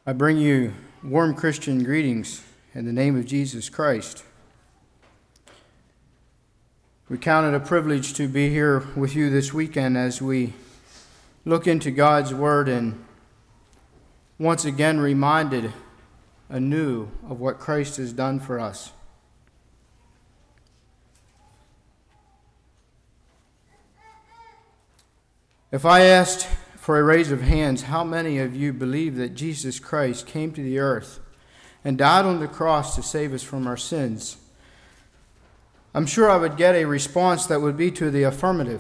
I bring you warm Christian greetings in the name of Jesus Christ. We count it a privilege to be here with you this weekend as we look into God's Word and once again reminded anew of what Christ has done for us. If I asked for a raise of hands, how many of you believe that Jesus Christ came to the earth and died on the cross to save us from our sins? I'm sure I would get a response that would be to the affirmative.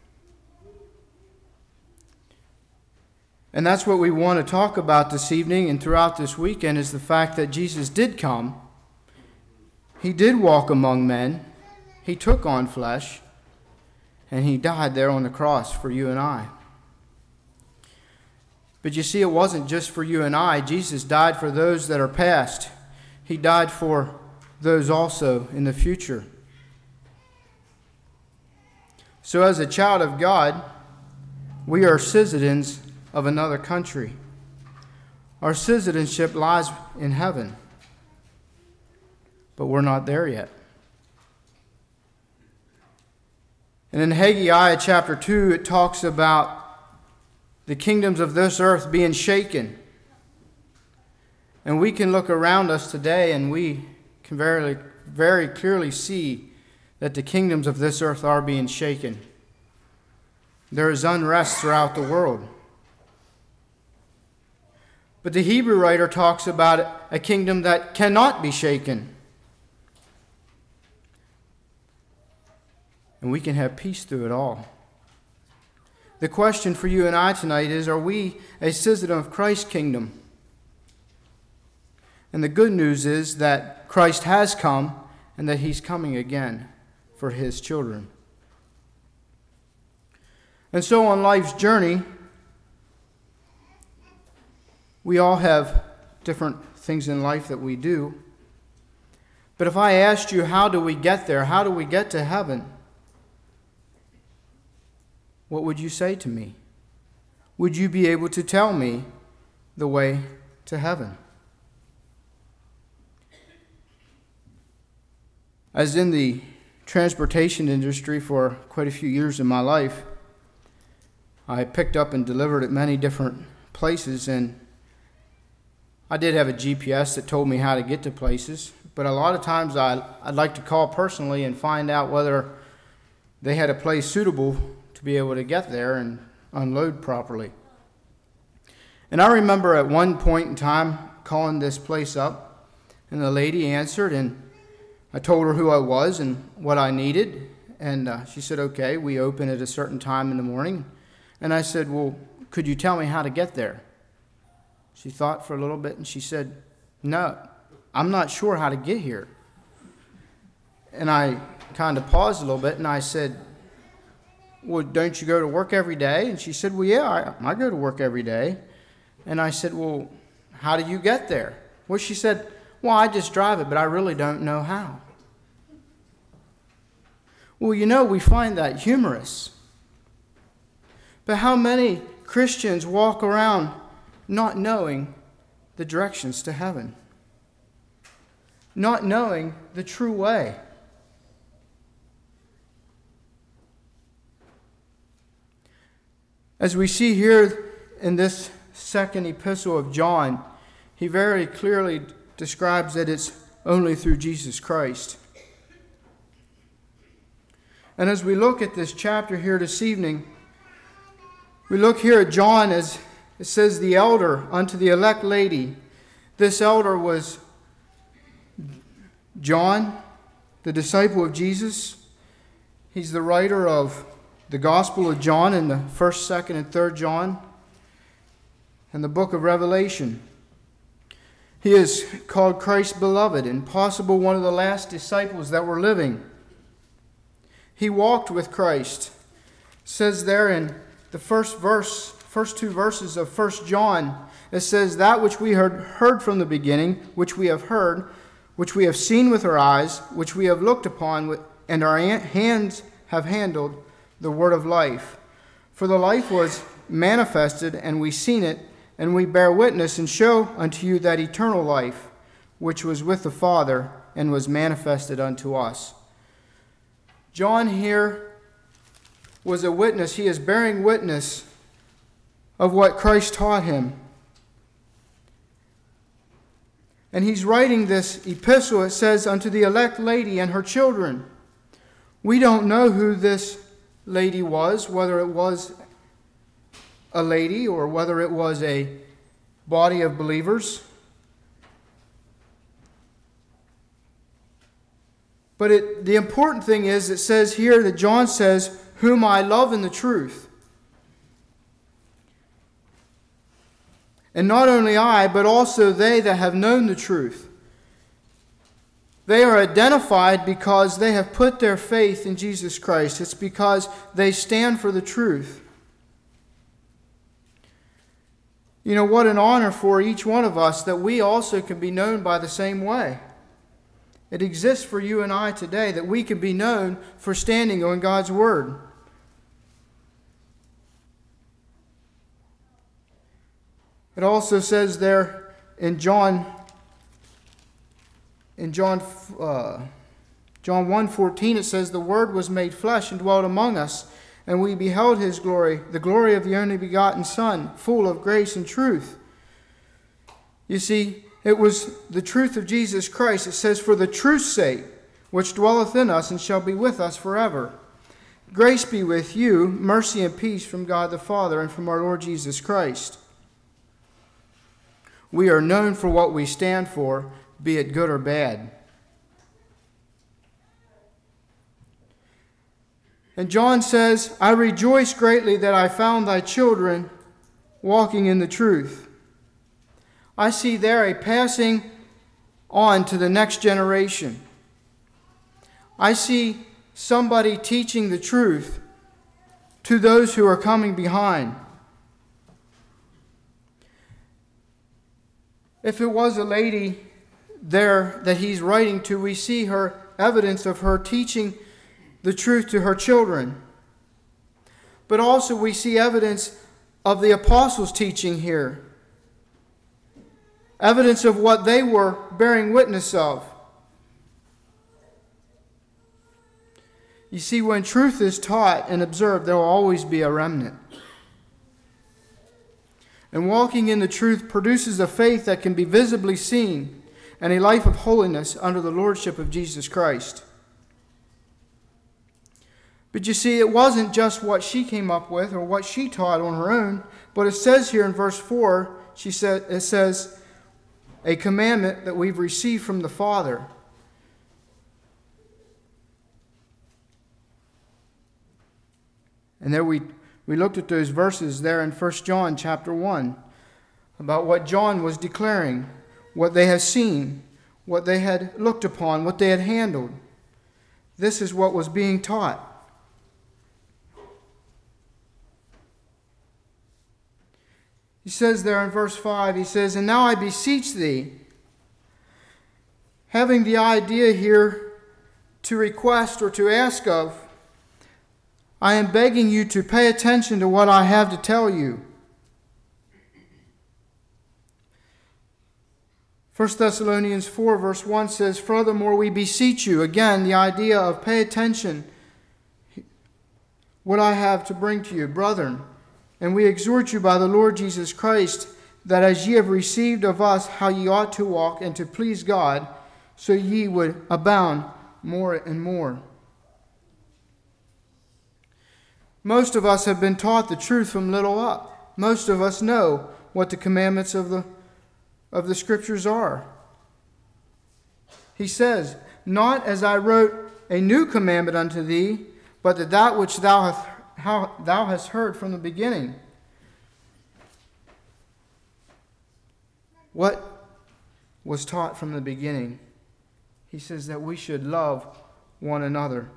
And that's what we want to talk about this evening and throughout this weekend, is the fact that Jesus did come. He did walk among men. He took on flesh. And he died there on the cross for you and I. But you see, it wasn't just for you and I. Jesus died for those that are past. He died for those also in the future. So as a child of God, we are citizens of another country. Our citizenship lies in heaven. But we're not there yet. And in Haggai chapter 2, it talks about the kingdoms of this earth being shaken. And we can look around us today and we can very, very clearly see that the kingdoms of this earth are being shaken. There is unrest throughout the world. But the Hebrew writer talks about a kingdom that cannot be shaken. And we can have peace through it all. The question for you and I tonight is, are we a citizen of Christ's kingdom? And the good news is that Christ has come and that he's coming again for his children. And so on life's journey, we all have different things in life that we do. But if I asked you, how do we get there? How do we get to heaven? What would you say to me? Would you be able to tell me the way to heaven? As in the transportation industry for quite a few years in my life, I picked up and delivered at many different places, and I did have a GPS that told me how to get to places, but a lot of times I'd like to call personally and find out whether they had a place suitable to be able to get there and unload properly. And I remember at one point in time calling this place up, and the lady answered, and I told her who I was and what I needed, and she said, okay, we open at a certain time in the morning. And I said, well, could you tell me how to get there? She thought for a little bit, and she said, no, I'm not sure how to get here. And I kind of paused a little bit, and I said, well, don't you go to work every day? And she said, well, yeah, I go to work every day. And I said, well, how do you get there? Well, she said, well, I just drive it, but I really don't know how. Well, you know, we find that humorous. But how many Christians walk around not knowing the directions to heaven? Not knowing the true way? As we see here in this second epistle of John, he very clearly describes that it's only through Jesus Christ. And as we look at this chapter here this evening, we look here at John as it says, the elder unto the elect lady. This elder was John, the disciple of Jesus. He's the writer of the Gospel of John in the 1st, 2nd, and 3rd John, and the book of Revelation. He is called Christ's beloved and possible one of the last disciples that were living. He walked with Christ. It says there in the first two verses of 1 John, it says, that which we heard from the beginning, which we have heard, which we have seen with our eyes, which we have looked upon, and our hands have handled, the word of life. For the life was manifested, and we seen it, and we bear witness and show unto you that eternal life, which was with the Father and was manifested unto us. John here was a witness. He is bearing witness of what Christ taught him. And he's writing this epistle, it says, unto the elect lady and her children. We don't know who this lady was, whether it was a lady or whether it was a body of believers. But the important thing is, it says here that John says, whom I love in the truth. And not only I, but also they that have known the truth. They are identified because they have put their faith in Jesus Christ. It's because they stand for the truth. You know, what an honor for each one of us that we also can be known by the same way. It exists for you and I today that we can be known for standing on God's Word. It also says there in John 1:14, it says, the Word was made flesh and dwelt among us, and we beheld his glory, the glory of the only begotten Son, full of grace and truth. You see, it was the truth of Jesus Christ. It says, for the truth's sake, which dwelleth in us and shall be with us forever. Grace be with you, mercy and peace from God the Father and from our Lord Jesus Christ. We are known for what we stand for, be it good or bad. And John says, I rejoice greatly that I found thy children walking in the truth. I see there a passing on to the next generation. I see somebody teaching the truth to those who are coming behind. If it was a lady there that he's writing to, we see her evidence of her teaching the truth to her children. But also we see evidence of the apostles' teaching here. Evidence of what they were bearing witness of. You see, when truth is taught and observed, there will always be a remnant. And walking in the truth produces a faith that can be visibly seen and a life of holiness under the lordship of Jesus Christ. But you see, it wasn't just what she came up with or what she taught on her own, but it says here in verse 4, it says, a commandment that we've received from the Father. And there we looked at those verses there in 1 John chapter 1 about what John was declaring, what they had seen, what they had looked upon, what they had handled. This is what was being taught. He says there in verse 5, he says, and now I beseech thee, having the idea here to request or to ask of, I am begging you to pay attention to what I have to tell you. 1 Thessalonians 4 verse 1 says, furthermore we beseech you, again the idea of pay attention, what I have to bring to you, brethren. And we exhort you by the Lord Jesus Christ, that as ye have received of us how ye ought to walk and to please God, so ye would abound more and more. Most of us have been taught the truth from little up. Most of us know what the commandments of the Scriptures are. He says, not as I wrote a new commandment unto thee, but that which thou hast heard from the beginning. What was taught from the beginning? He says that we should love one another.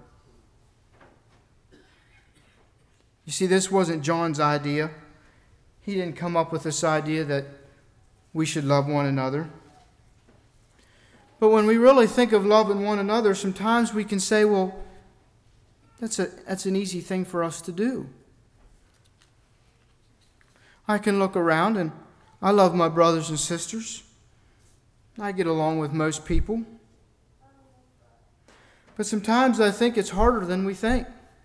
You see, this wasn't John's idea. He didn't come up with this idea that we should love one another. But when we really think of loving one another, sometimes we can say, well, that's an easy thing for us to do. I can look around and I love my brothers and sisters. I get along with most people. But sometimes I think it's harder than we think.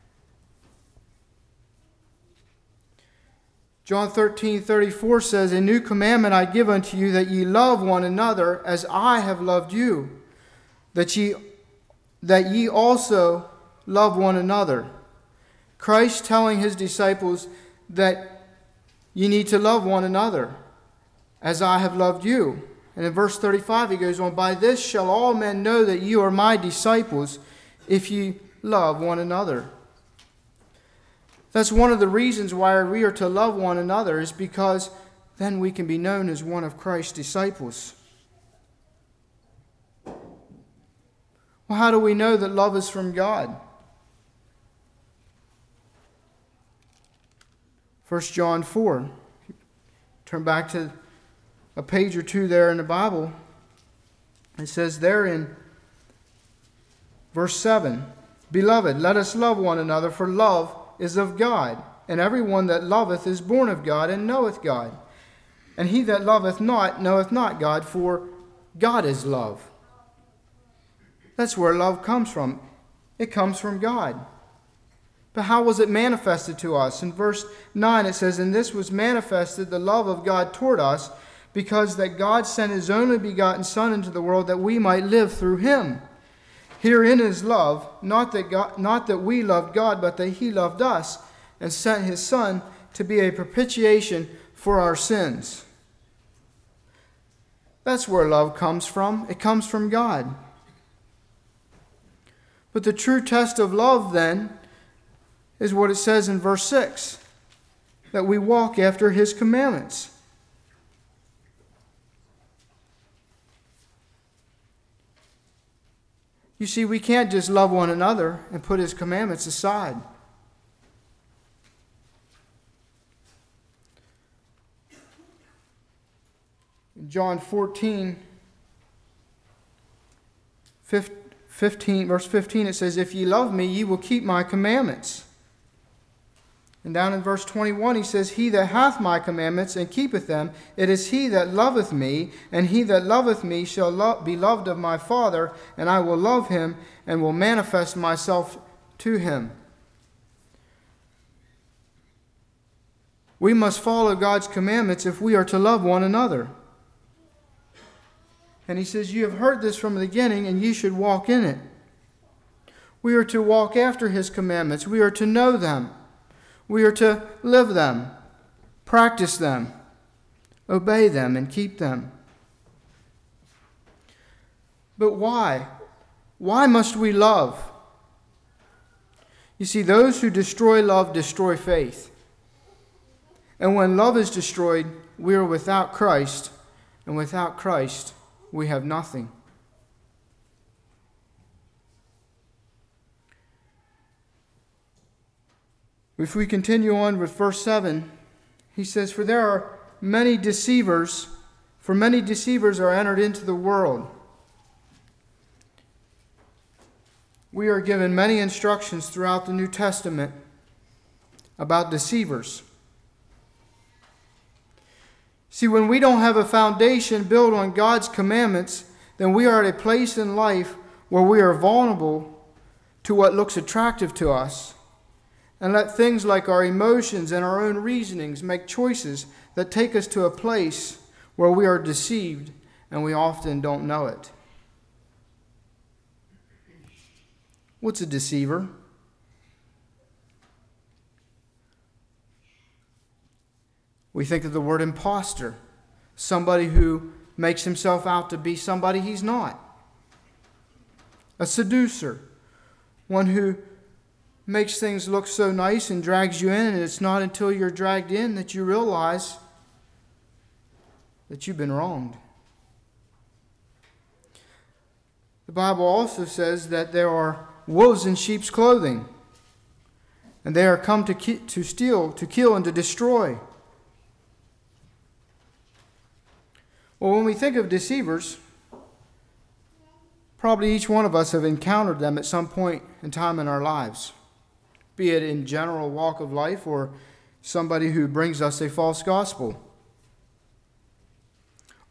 John 13:34 says, "A new commandment I give unto you, that ye love one another as I have loved you, that ye also love one another." Christ telling his disciples that you need to love one another as I have loved you. And in verse 35 he goes on, "By this shall all men know that you are my disciples, if ye love one another." That's one of the reasons why we are to love one another, is because then we can be known as one of Christ's disciples. Well, how do we know that love is from God? 1 John 4. Turn back to a page or two there in the Bible. It says there in verse 7, "Beloved, let us love one another, for love is of God. And everyone that loveth is born of God, and knoweth God. And he that loveth not knoweth not God, for God is love." That's where love comes from. It comes from God. But how was it manifested to us? In verse 9 it says, "And this was manifested, the love of God toward us, because that God sent his only begotten Son into the world, that we might live through him. Herein is love, not that we loved God, but that he loved us, and sent his Son to be a propitiation for our sins." That's where love comes from. It comes from God. But the true test of love, then, is what it says in verse 6, that we walk after his commandments. You see, we can't just love one another and put his commandments aside. In John 14, 15, verse 15, it says, "If ye love me, ye will keep my commandments." And down in verse 21, he says, "He that hath my commandments and keepeth them, it is he that loveth me, and he that loveth me shall be loved of my Father, and I will love him, and will manifest myself to him." We must follow God's commandments if we are to love one another. And he says, "You have heard this from the beginning, and ye should walk in it." We are to walk after his commandments. We are to know them. We are to live them, practice them, obey them, and keep them. But why? Why must we love? You see, those who destroy love destroy faith. And when love is destroyed, we are without Christ, and without Christ, we have nothing. If we continue on with verse 7, he says, "For there are many deceivers, for many deceivers are entered into the world." We are given many instructions throughout the New Testament about deceivers. See, when we don't have a foundation built on God's commandments, then we are at a place in life where we are vulnerable to what looks attractive to us, and let things like our emotions and our own reasonings make choices that take us to a place where we are deceived, and we often don't know it. What's a deceiver? We think of the word imposter, somebody who makes himself out to be somebody he's not. A seducer, one who makes things look so nice and drags you in, and it's not until you're dragged in that you realize that you've been wronged. The Bible also says that there are wolves in sheep's clothing, and they are come to steal, to kill, and to destroy. Well, when we think of deceivers, probably each one of us have encountered them at some point in time in our lives, be it in general walk of life or somebody who brings us a false gospel.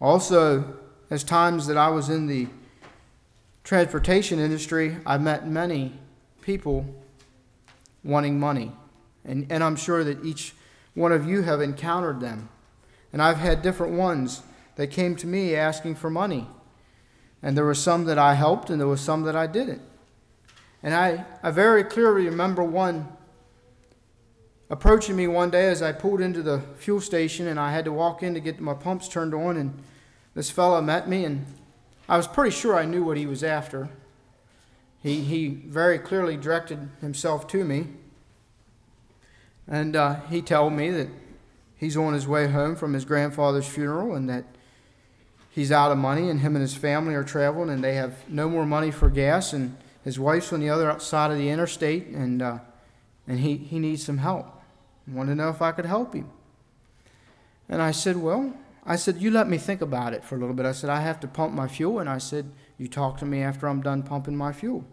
Also, as times that I was in the transportation industry, I met many people wanting money. And I'm sure that each one of you have encountered them. And I've had different ones that came to me asking for money. And there were some that I helped, and there was some that I didn't. And I very clearly remember one approaching me one day as I pulled into the fuel station, and I had to walk in to get my pumps turned on, and this fellow met me, and I was pretty sure I knew what he was after. He very clearly directed himself to me, and he told me that he's on his way home from his grandfather's funeral, and that he's out of money, and him and his family are traveling, and they have no more money for gas, and his wife's on the other side of the interstate, and he needs some help. I wanted to know if I could help him. And I said, you let me think about it for a little bit. I said, I have to pump my fuel, and I said, you talk to me after I'm done pumping my fuel.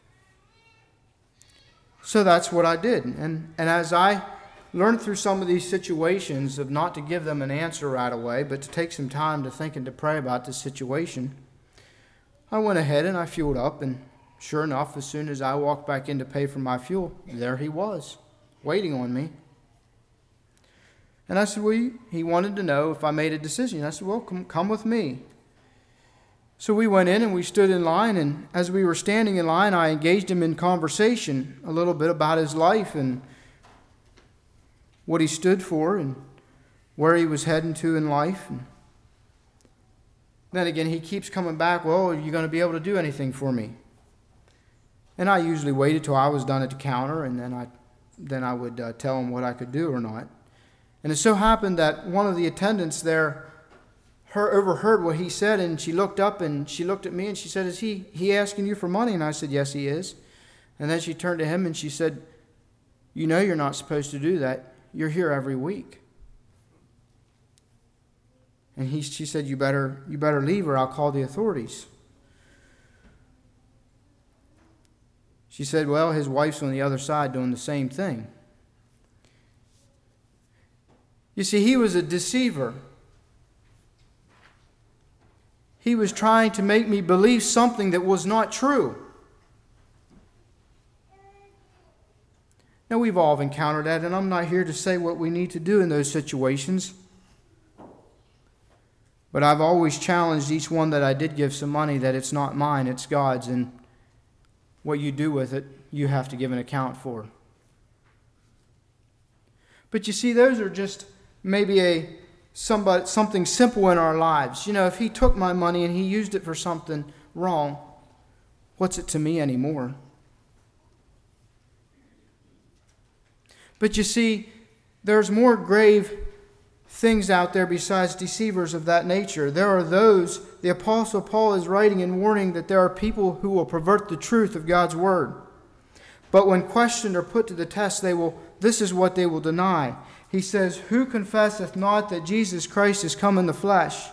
So that's what I did. And as I learned through some of these situations of not to give them an answer right away, but to take some time to think and to pray about the situation, I went ahead and I fueled up, and sure enough, as soon as I walked back in to pay for my fuel, there he was, waiting on me. And I said, he wanted to know if I made a decision. I said, come with me. So we went in and we stood in line, and as we were standing in line, I engaged him in conversation a little bit about his life and what he stood for and where he was heading to in life. And then again, he keeps coming back, are you going to be able to do anything for me? And I usually waited till I was done at the counter, and then I would tell him what I could do or not. And it so happened that one of the attendants there overheard what he said, and she looked up and she looked at me and she said, is he asking you for money? And I said, yes, he is. And then she turned to him and she said, you know you're not supposed to do that. You're here every week. And she said, you better leave or I'll call the authorities. She said, his wife's on the other side doing the same thing. You see, he was a deceiver. He was trying to make me believe something that was not true. Now, we've all encountered that, and I'm not here to say what we need to do in those situations. But I've always challenged each one that I did give some money that it's not mine, it's God's, and what you do with it, you have to give an account for. But you see, those are just maybe something simple in our lives. If he took my money and he used it for something wrong, what's it to me anymore? But you see, there's more grave things out there besides deceivers of that nature. There are those, the Apostle Paul is writing and warning that there are people who will pervert the truth of God's word. But when questioned or put to the test, this is what they will deny. He says, who confesseth not that Jesus Christ is come in the flesh?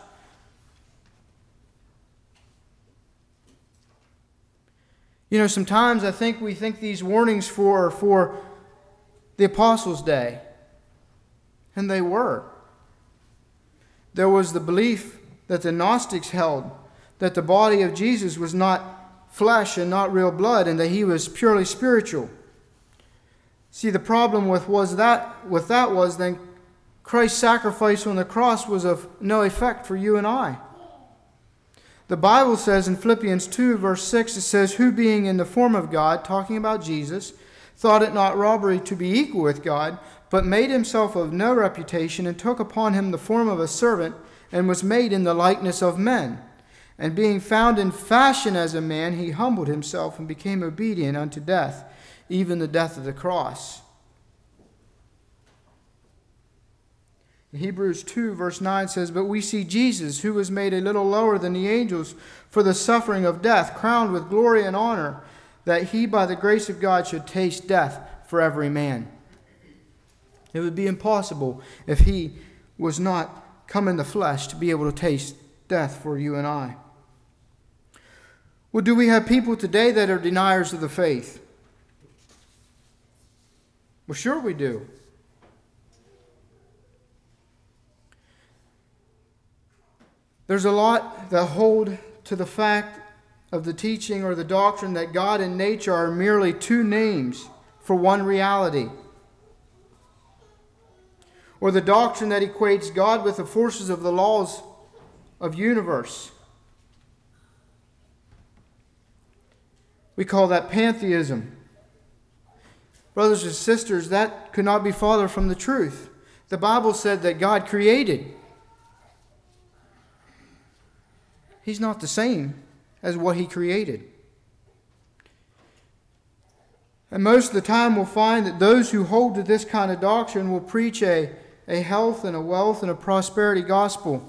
Sometimes I think we think these warnings for the apostles' day. And they were. There was the belief that the Gnostics held that the body of Jesus was not flesh and not real blood, and that he was purely spiritual. See, the problem with that was then Christ's sacrifice on the cross was of no effect for you and I. The Bible says in Philippians 2, verse 6, it says, who being in the form of God, talking about Jesus, thought it not robbery to be equal with God, but made himself of no reputation, and took upon him the form of a servant, and was made in the likeness of men. And being found in fashion as a man, he humbled himself and became obedient unto death, even the death of the cross. Hebrews 2 verse 9 says, but we see Jesus, who was made a little lower than the angels for the suffering of death, crowned with glory and honor, that he by the grace of God should taste death for every man. It would be impossible if he was not come in the flesh to be able to taste death for you and I. Well, do we have people today that are deniers of the faith? Well, sure we do. There's a lot that hold to the fact of the teaching or the doctrine that God and nature are merely two names for one reality. Or the doctrine that equates God with the forces of the laws of universe. We call that pantheism. Brothers and sisters, that could not be farther from the truth. The Bible said that God created. He's not the same as what He created. And most of the time we'll find that those who hold to this kind of doctrine will preach a health and a wealth and a prosperity gospel.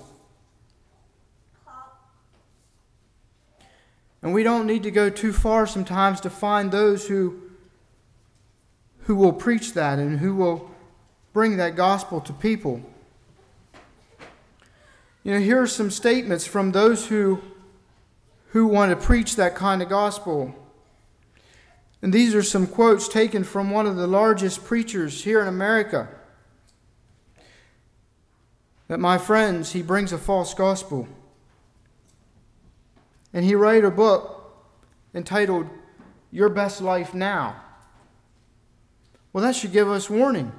And we don't need to go too far sometimes to find those who will preach that and who will bring that gospel to people. Here are some statements from those who want to preach that kind of gospel. And these are some quotes taken from one of the largest preachers here in America. That, my friends, he brings a false gospel. And he wrote a book entitled, Your Best Life Now. Well, that should give us warning.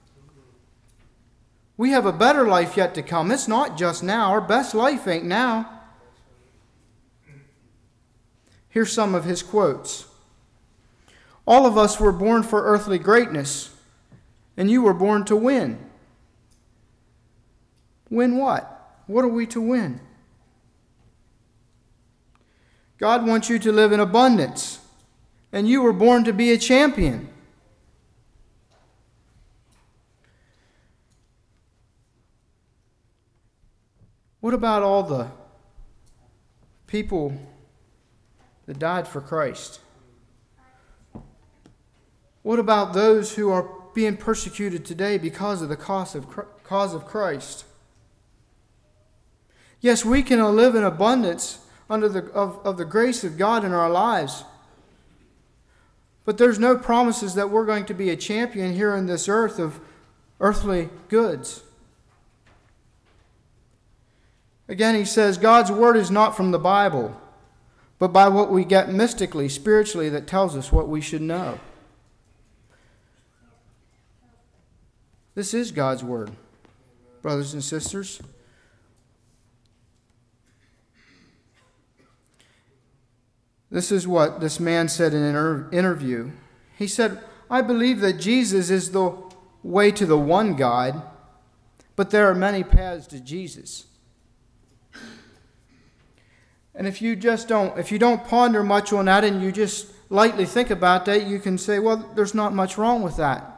We have a better life yet to come. It's not just now. Our best life ain't now. Here's some of his quotes. All of us were born for earthly greatness, and you were born to win. Win what? What are we to win? God wants you to live in abundance, and you were born to be a champion. What about all the people that died for Christ? What about those who are being persecuted today because of the cause of Christ? Yes, we can live in abundance under the grace of God in our lives. But there's no promises that we're going to be a champion here on this earth of earthly goods. Again, he says, God's word is not from the Bible, but by what we get mystically, spiritually, that tells us what we should know. This is God's word, brothers and sisters. This is what this man said in an interview. He said, I believe that Jesus is the way to the one God, but there are many paths to Jesus. And if you don't ponder much on that and you just lightly think about that, you can say, well, there's not much wrong with that.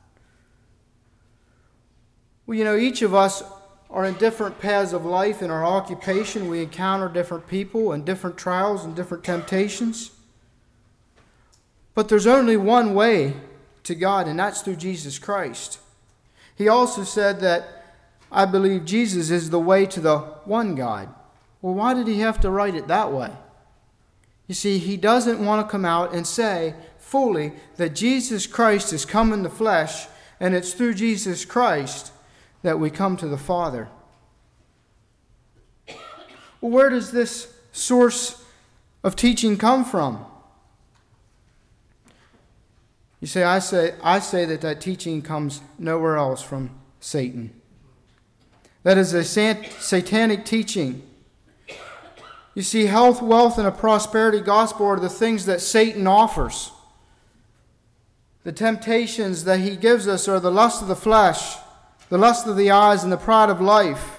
Well, each of us are in different paths of life in our occupation. We encounter different people and different trials and different temptations. But there's only one way to God, and that's through Jesus Christ. He also said that I believe Jesus is the way to the one God. Well, why did he have to write it that way? You see, he doesn't want to come out and say fully that Jesus Christ has come in the flesh, and it's through Jesus Christ that we come to the Father. Well, where does this source of teaching come from? You say, I say that teaching comes nowhere else from Satan. That is a satanic teaching. You see, health, wealth, and a prosperity gospel are the things that Satan offers. The temptations that he gives us are the lust of the flesh, the lust of the eyes, and the pride of life.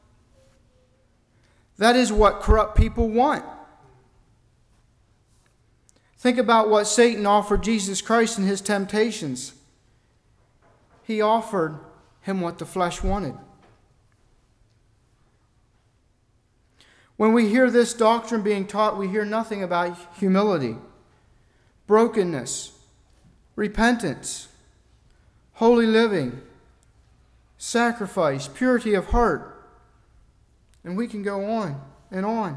That is what corrupt people want. Think about what Satan offered Jesus Christ in his temptations. He offered him what the flesh wanted. When we hear this doctrine being taught, we hear nothing about humility, brokenness, repentance, holy living, sacrifice, purity of heart. And we can go on and on.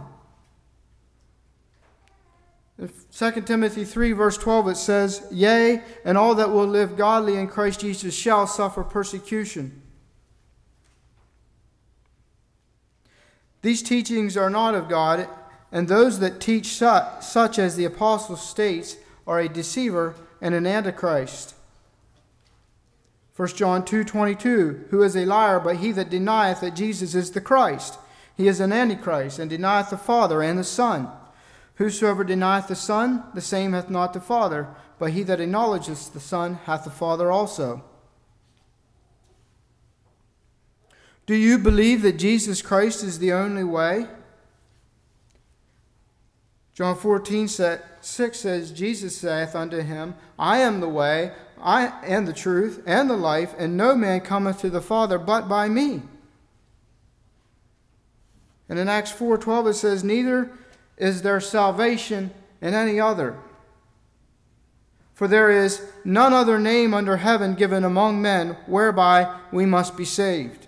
In 2 Timothy 3 verse 12 it says, Yea, and all that will live godly in Christ Jesus shall suffer persecution. These teachings are not of God, and those that teach such as the apostle states are a deceiver and an antichrist. 1 John 2:22, who is a liar, but he that denieth that Jesus is the Christ, he is an antichrist, and denieth the Father and the Son. Whosoever denieth the Son, the same hath not the Father, but he that acknowledgeth the Son hath the Father also. Do you believe that Jesus Christ is the only way? John 14:6 says, Jesus saith unto him, I am the way, and the truth, and the life, and no man cometh to the Father but by me. And in Acts 4:12 it says, neither is there salvation in any other. For there is none other name under heaven given among men whereby we must be saved.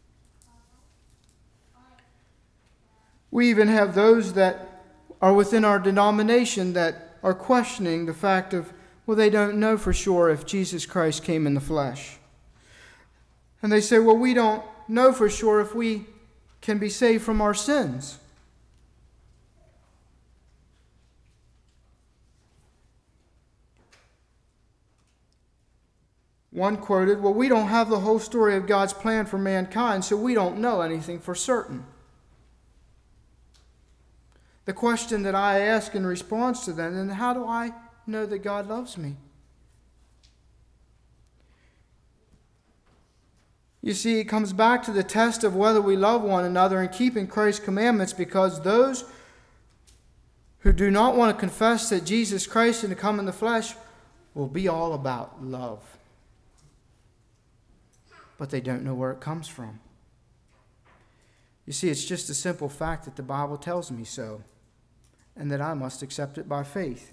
We even have those that are within our denomination that are questioning the fact of, well, they don't know for sure if Jesus Christ came in the flesh. And they say, well, we don't know for sure if we can be saved from our sins. One quoted, well, we don't have the whole story of God's plan for mankind, so we don't know anything for certain. The question that I ask in response to them, then how do I know that God loves me? You see, it comes back to the test of whether we love one another and keeping Christ's commandments, because those who do not want to confess that Jesus Christ and to come in the flesh will be all about love. But they don't know where it comes from. You see, it's just a simple fact that the Bible tells me so, and that I must accept it by faith.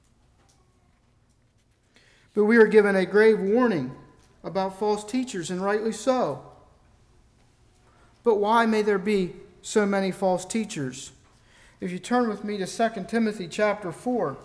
But we are given a grave warning about false teachers, and rightly so. But why may there be so many false teachers? If you turn with me to 2 Timothy chapter 4.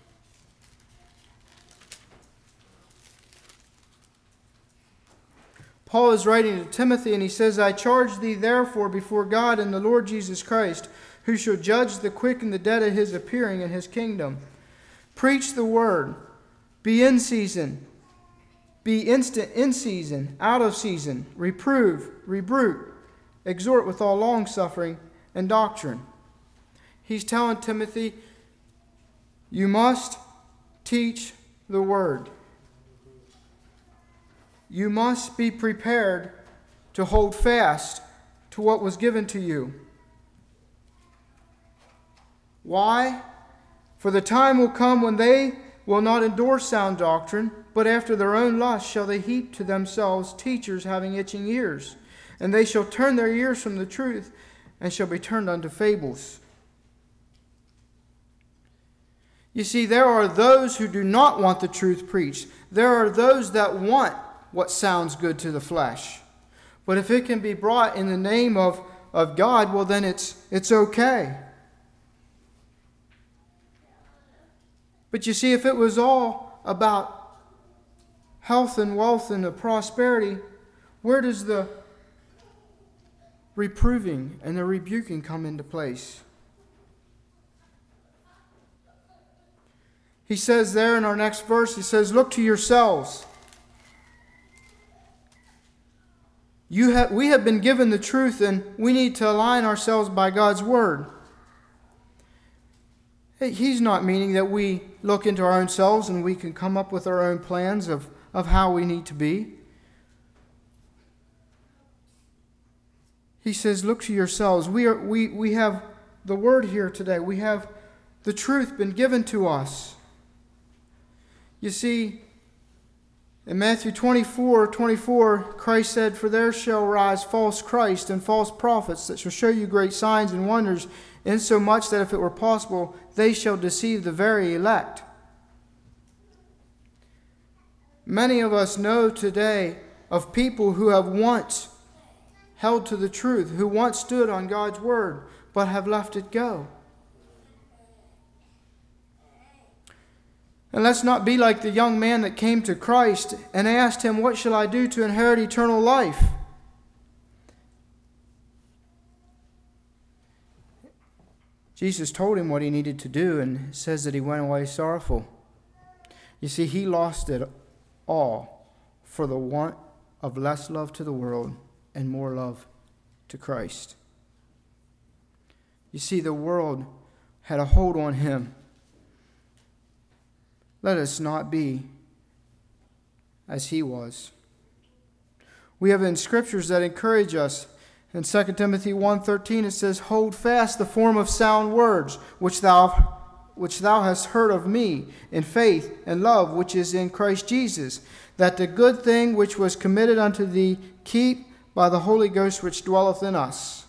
Paul is writing to Timothy, and he says, I charge thee therefore before God and the Lord Jesus Christ, who shall judge the quick and the dead at his appearing in his kingdom. Preach the word. Be in season. Be instant in season, out of season. Reprove, rebuke, exhort with all longsuffering and doctrine. He's telling Timothy, you must teach the word. You must be prepared to hold fast to what was given to you. Why? For the time will come when they will not endure sound doctrine, but after their own lust shall they heap to themselves teachers having itching ears. And they shall turn their ears from the truth, and shall be turned unto fables. You see, there are those who do not want the truth preached. There are those that want what sounds good to the flesh. But if it can be brought in the name of God, well then it's okay. But you see, if it was all about health and wealth and prosperity, where does the reproving and the rebuking come into place? He says there in our next verse, he says, look to yourselves. We have been given the truth, and we need to align ourselves by God's word. He's not meaning that we look into our own selves and we can come up with our own plans of how we need to be. He says, look to yourselves. We have the word here today. We have the truth been given to us. You see, in Matthew 24:24, Christ said, for there shall rise false Christ and false prophets that shall show you great signs and wonders, insomuch that if it were possible, they shall deceive the very elect. Many of us know today of people who have once held to the truth, who once stood on God's word, but have left it go. And let's not be like the young man that came to Christ and asked him, what shall I do to inherit eternal life? Jesus told him what he needed to do, and it says that he went away sorrowful. You see, he lost it all for the want of less love to the world and more love to Christ. You see, the world had a hold on him. Let us not be as he was. We have in scriptures that encourage us. In 2 Timothy 1:13 it says, "Hold fast the form of sound words, which thou hast heard of me, in faith and love which is in Christ Jesus, that the good thing which was committed unto thee keep by the Holy Ghost which dwelleth in us."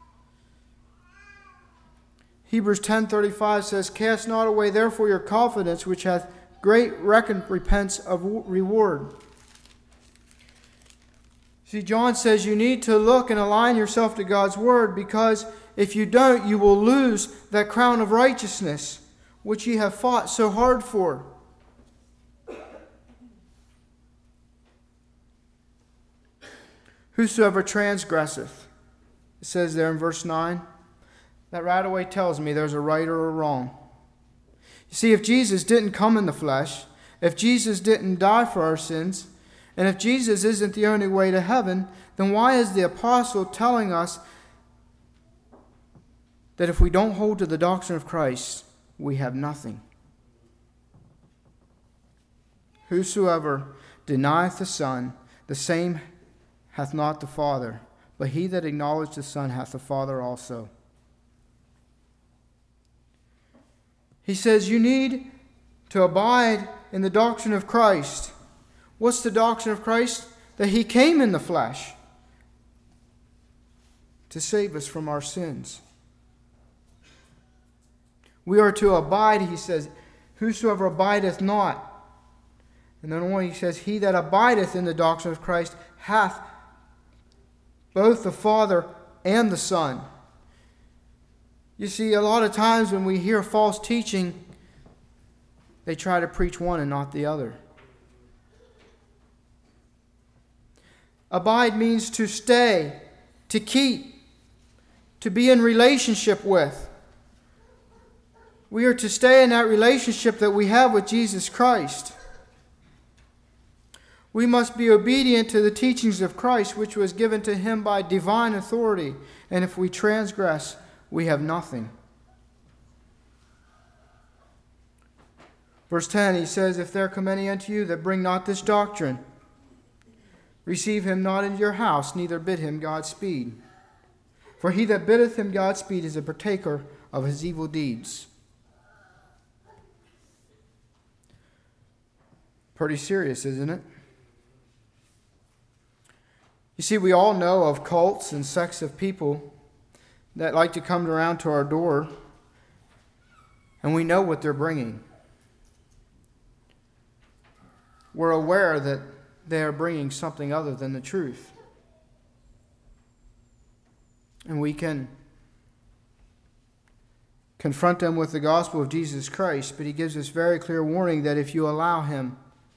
Hebrews 10:35 says, "Cast not away therefore your confidence, which hath great recompense of reward." See, John says you need to look and align yourself to God's word, because if you don't, you will lose that crown of righteousness, which ye have fought so hard for. Whosoever transgresseth, it says there in verse 9, that right away tells me there's a right or a wrong. You see, if Jesus didn't come in the flesh, if Jesus didn't die for our sins, and if Jesus isn't the only way to heaven, then why is the apostle telling us that if we don't hold to the doctrine of Christ, we have nothing? Whosoever denieth the Son, the same hath not the Father, but he that acknowledgeth the Son hath the Father also. He says you need to abide in the doctrine of Christ. What's the doctrine of Christ? That he came in the flesh to save us from our sins. We are to abide, he says, whosoever abideth not. And then on he says, he that abideth in the doctrine of Christ hath both the Father and the Son. You see, a lot of times when we hear false teaching, they try to preach one and not the other. Abide means to stay, to keep, to be in relationship with. We are to stay in that relationship that we have with Jesus Christ. We must be obedient to the teachings of Christ, which was given to him by divine authority. And if we transgress, we have nothing. Verse 10, he says, "If there come any unto you that bring not this doctrine, receive him not into your house, neither bid him Godspeed. For he that biddeth him Godspeed is a partaker of his evil deeds." Pretty serious, isn't it? You see, we all know of cults and sects of people that like to come around to our door, and we know what they're bringing. We're aware that they are bringing something other than the truth. And we can confront them with the gospel of Jesus Christ, but he gives us very clear warning that if you allow him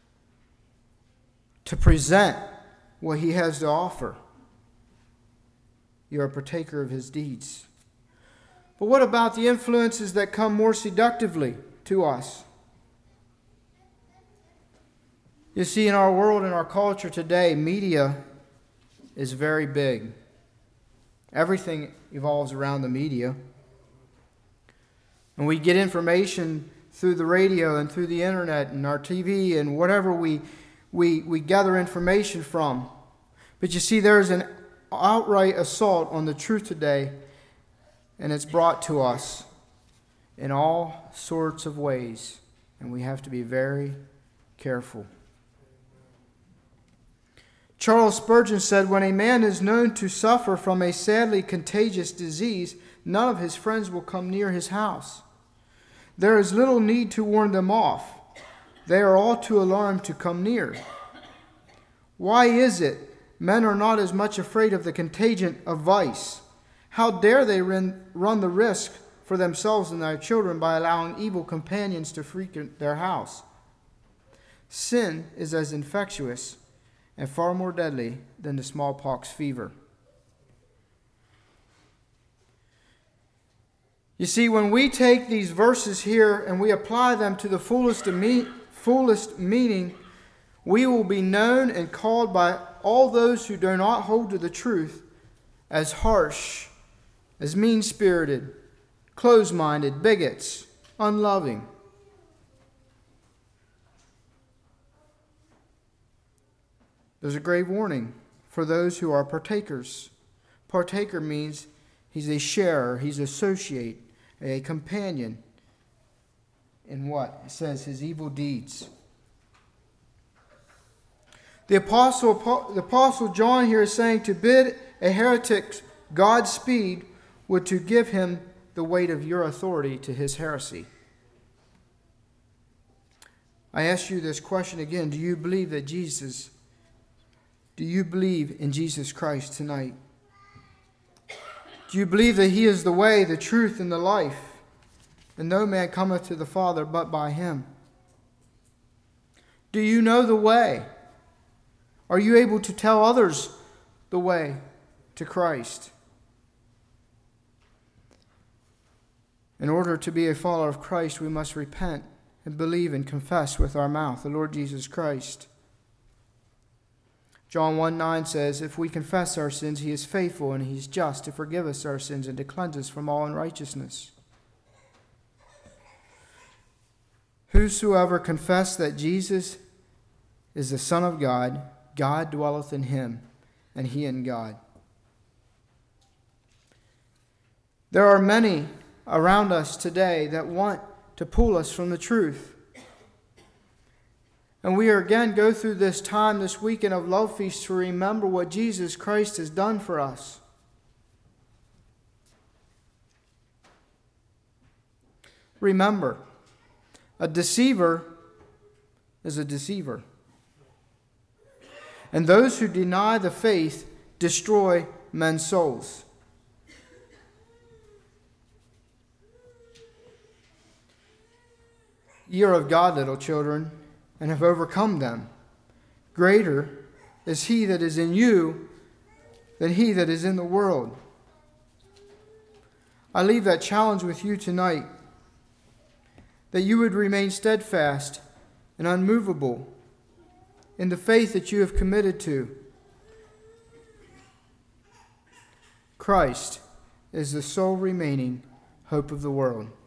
to present what he has to offer, you're a partaker of his deeds. But what about the influences that come more seductively to us? You see, in our world, in our culture today, media is very big. Everything evolves around the media. And we get information through the radio and through the internet and our TV and whatever we gather information from. But you see, there's an outright assault on the truth today, and it's brought to us in all sorts of ways. And we have to be very careful. Charles Spurgeon said, "When a man is known to suffer from a sadly contagious disease, none of his friends will come near his house. There is little need to warn them off. They are all too alarmed to come near. Why is it men are not as much afraid of the contagion of vice? How dare they run the risk for themselves and their children by allowing evil companions to frequent their house? Sin is as infectious and far more deadly than the smallpox fever." You see, when we take these verses here and we apply them to the fullest meaning, we will be known and called by all those who do not hold to the truth as harsh, as mean-spirited, close-minded, bigots, unloving. There's a grave warning for those who are partakers. Partaker means he's a sharer, he's an associate, a companion in what? It says his evil deeds. The Apostle John here is saying to bid a heretic Godspeed would to give him the weight of your authority to his heresy. I ask you this question again. Do you believe in Jesus Christ tonight? Do you believe that he is the way, the truth, and the life? And no man cometh to the Father but by him. Do you know the way? Are you able to tell others the way to Christ? In order to be a follower of Christ, we must repent and believe and confess with our mouth the Lord Jesus Christ. John 1:9 says, if we confess our sins, he is faithful and he is just to forgive us our sins and to cleanse us from all unrighteousness. Whosoever confess that Jesus is the Son of God, God dwelleth in him, and he in God. There are many around us today that want to pull us from the truth. And we are again go through this time, this weekend of Love Feast, to remember what Jesus Christ has done for us. Remember, a deceiver is a deceiver. And those who deny the faith destroy men's souls. Ye are of God, little children, and have overcome them. Greater is he that is in you than he that is in the world. I leave that challenge with you tonight, that you would remain steadfast and unmovable in the faith that you have committed to. Christ is the sole remaining hope of the world.